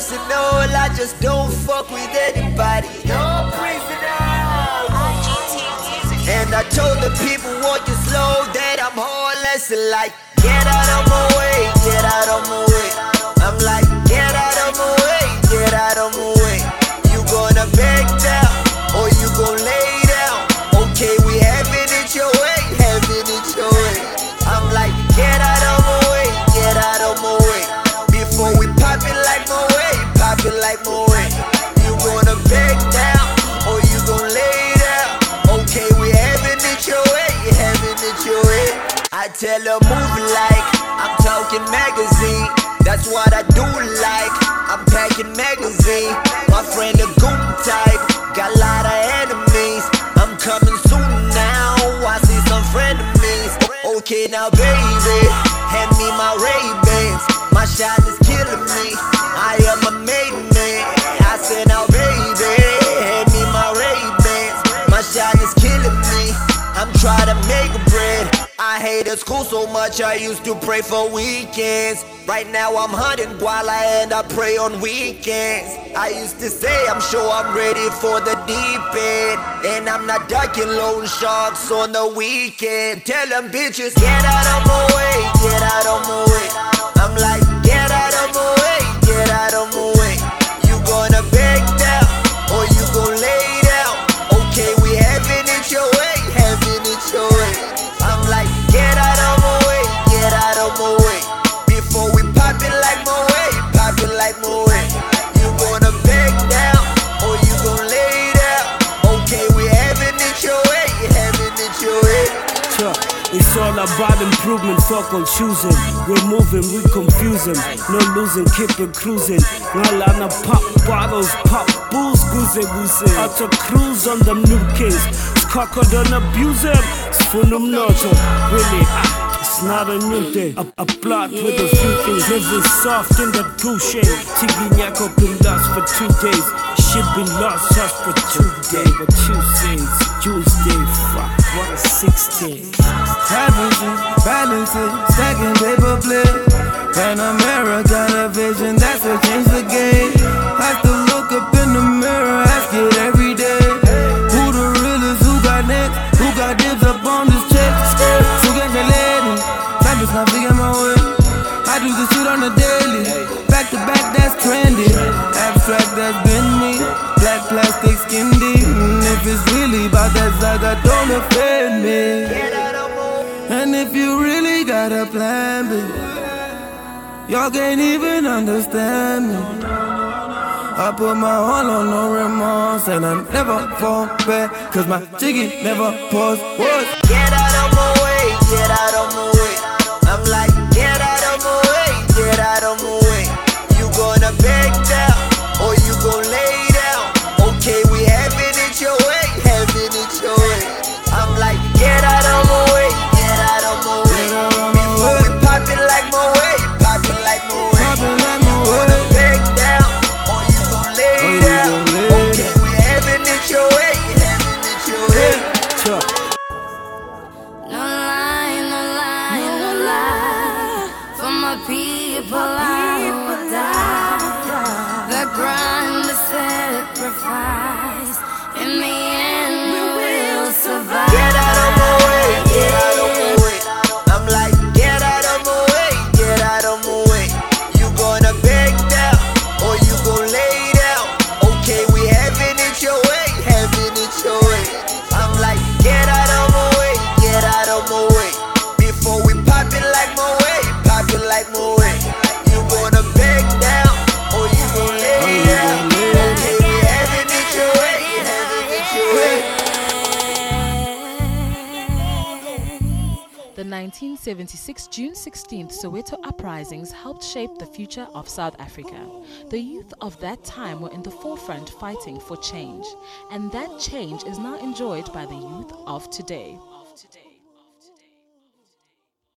personal, I just don't fuck with anybody. No prisoners. And I told the people walking slow that I'm heartless and like, get out of my way, get out of my way. I'm like, get out of my way, get out of my way. You gonna back down or you gon' lay down? Okay, we having it your way, having it your way. I'm like, get out of my way, get out of my way. Before we pop it like my way, pop it like my way. You gonna back down or you gon' lay down? Okay, we having it your way, having it your way. I tell her move like I'm talking magazine. That's what I do like. I'm packing magazine. My friend a goon type, got a lot of enemies. I'm coming soon now. I see some frenemies. Okay now baby, hand me my Ray-Bans. My shot is killing me. I am a made man. I said now baby, hand me my Ray-Bans. My shot is killing me. I'm trying to make a bread. I hated school so much I used to pray for weekends. Right now I'm hunting while I end up pray on weekends. I used to say I'm sure I'm ready for the deep end, and I'm not ducking loan sharks on the weekend. Tell them bitches, get out of my way, get out of my way. I'm like, get out of my way, get out of my way. You gonna back down or you gon' lay down? Okay, we having it your way, having it your way. I'm like, get out of my way, get out of my way. Before we pop it like my way, pop it like my way. You gonna back down or you gon' lay down? Okay, we having it your way, having it your way. It's all about improvement, fuck on choosing. We're moving, we confusing. No losing, keep it cruising. Ngalana pop bottles, pop booze, goose woozy. Out to cruise on them new kings. Skaka don't abuse them. It's full of nurture, really. It's not a new thing. A plot with a few things. Living soft in that goose shade. Tigignac up been lost for 2 days. Shit been lost just for 2 days. But Tuesdays, Tuesday, fuck, what a 16. Balancing, balancing, stacking paper plate. Panamera got a vision, that's what changed the game. Have to look up in the mirror, ask it every day. Who the realest, who got next, who got dibs up on this check? So get the lady, time is not figuring my way. I do this shit on the daily, back to back that's trendy. Abstract that's been me, black plastic skin deep. If it's really about that saga, don't offend me. And if you really got a plan B, y'all can't even understand me. I put my all on no remorse, and I never fall back, cause my jiggy never pause. Get out of my way, get out of my way. I'm like, get out of my way, get out of my way. You gonna back down or you gon' lay down? Okay, we having it your way, having it your way. I'm like, get out of my way, get out of my way. Before we pop it like my way, pop it like my way. You gonna back down or you gon' lay down? Okay, we having it your way, having it your way. No lie, no lie, no lie. For my people I will die. The grind, the sacrifice. In the end we will survive. Get out of my way, get out of my way. I'm like, get out of my way, get out of my way. You gonna back down or you gon' lay down? Okay, we having it your way, having it your way. I'm like, get out of my way, get out of my way. Before we pop it like my way, pop it like my way. You gonna back down or you gon' lay down? Okay, we having it your way, having it your way. The 1976 June 16th Soweto uprisings helped shape the future of South Africa. The youth of that time were in the forefront fighting for change, and that change is now enjoyed by the youth of today.